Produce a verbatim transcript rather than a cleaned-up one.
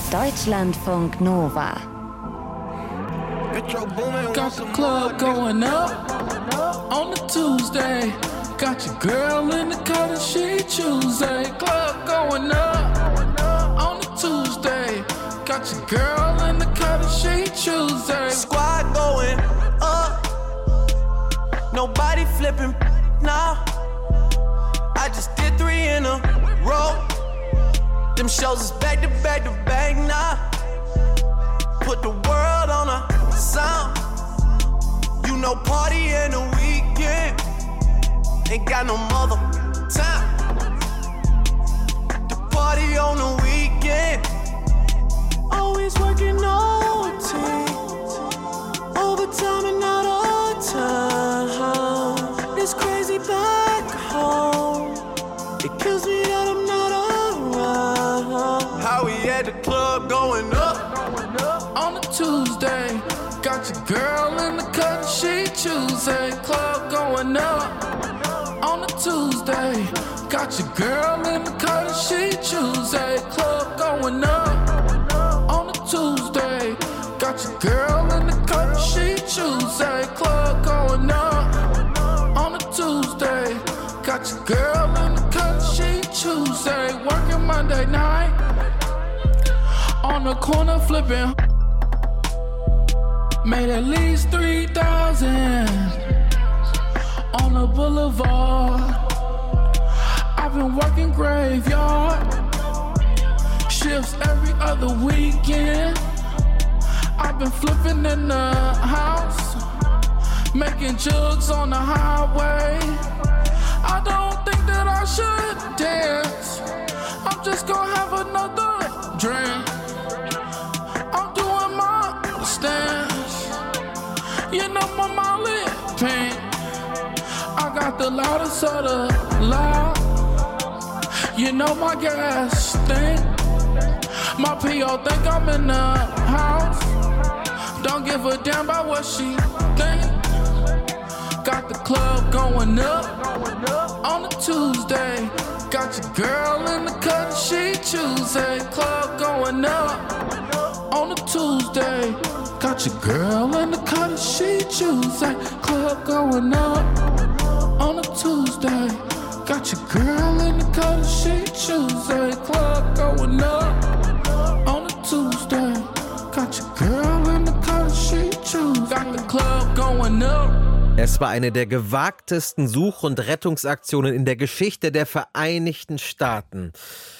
Deutschlandfunk Nova. Got the club going up on a Tuesday. Got your girl in the cut and she Tuesday. Club going up on a Tuesday. Got your girl in the cut and she Tuesday. Squad going up. Nobody flipping now. I just did three in a row. Them shows is back to back to back now. Put the world on a sound. You know party in the weekend. Ain't got no mother time. The party on the weekend. Always working O T. Overtime and not all time. It's crazy back home. It kills me that I'm not around. How we at the club going up on a Tuesday. Got your girl in the cut, she Tuesday. Club going up on a Tuesday. Got your girl in the cut, she Tuesday. Club going up on a Tuesday. Got your girl in the cut, she Tuesday. Club going up on a Tuesday. Got your girl in the cut, she Tuesday. Working Monday night on the corner flipping. Made at least three thousand on the boulevard. I've been working graveyard shifts every other weekend. I've been flipping in the house, making jugs on the highway. I don't think that I should dance. I'm just gonna have another drink. I'm doing my stance. You know my Molly pink. I got the loudest of the loud. You know my gas stink. My P O think I'm in the house. Don't give a damn about what she think. Got the club going up on a Tuesday. Got your girl in the cut, she Tuesday. Club going up on a Tuesday. Got your girl in the cut, she Tuesday. Club going up on a Tuesday. Got your girl in the cut, she Tuesday. Club going up on a Tuesday. Got your girl in the cut, she Tuesday. Got the club going up. Es war eine der gewagtesten Such- und Rettungsaktionen in der Geschichte der Vereinigten Staaten.